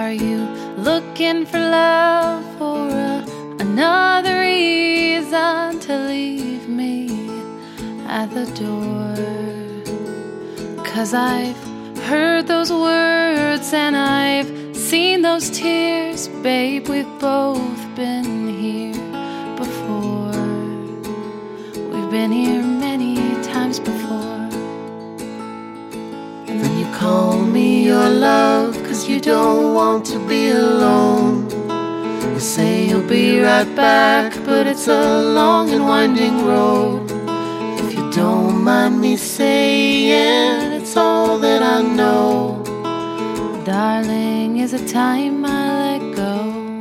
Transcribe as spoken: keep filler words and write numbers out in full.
Are you looking for love or a, another reason to leave me at the door? 'Cause I've heard those words and I've seen those tears. Babe, we've both been here before. We've been here many times before. And then you call me your love 'cause you don't want to be alone. You say you'll be right back, but it's a long and winding road. If you don't mind me saying, it's all that I know. Darling, is it time I let